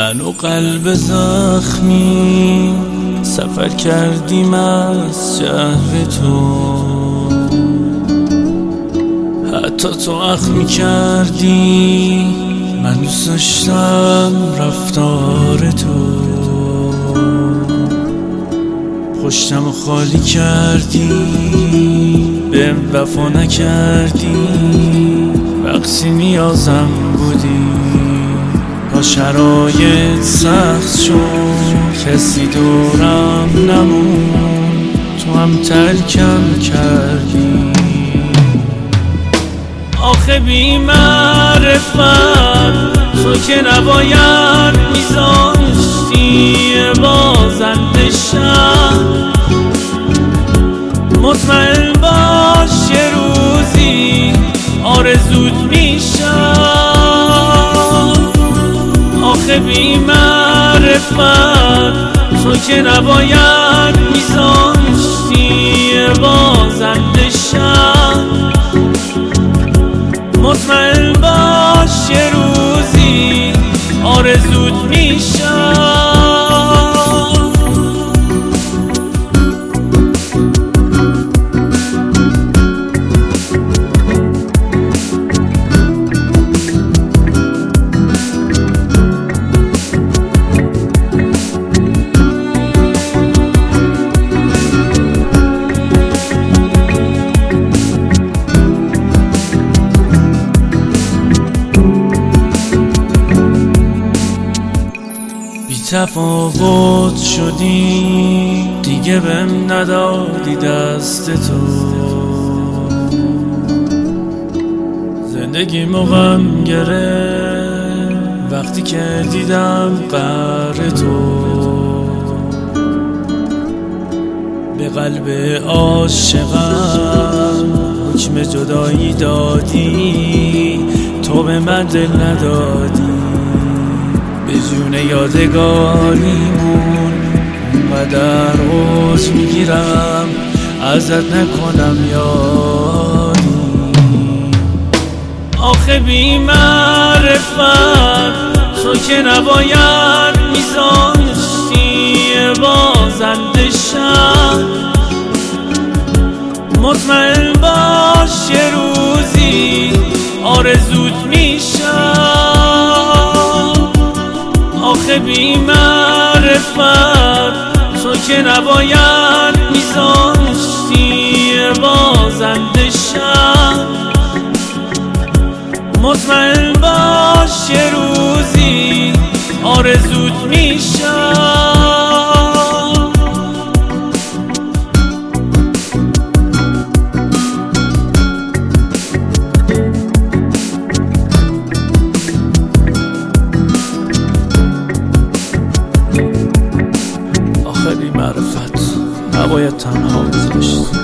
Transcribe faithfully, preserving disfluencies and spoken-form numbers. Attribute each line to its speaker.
Speaker 1: من و قلب زخمی سفر کردیم از شهر تو، حتی تو اخم کردی من دوست داشتم رفتار تو، پشتم خالی کردی بهم وفا نکردی، وقتی نیازم بودی با شرایط سخت شد، کسی دورم نمون تو هم ترکم کردی. آخه بی معرفت تو که نباید میذاشتی بازنده شم، مطمئن باش یه روزی آرزوت میشم. آخه بی معرفت تو که نباید میذاشتی بازنده شم، مطمئن باش یه روزی آرزوت میشم. تفاوت شدی دیگه بهم ندادی دست تو، زندگی مغم گرفت وقتی که دیدم قهر تو، به قلب عاشقم حکم جدایی دادی، تو به من دل ندادی، به جون یادگاریمون اونقدر عذر میگیرم ازت نکنم یادی. آخه بی معرفت تو که نباید میذاشتی بازنده شم، مطمئن باش یه روزی آرزوت میشم. آخه بی معرفت تو که نباید میذاشتی بازنده شم، مطمئن باش یه روزی آرزوت میشم. آخه بی معرفت نباید تنها بذاشت.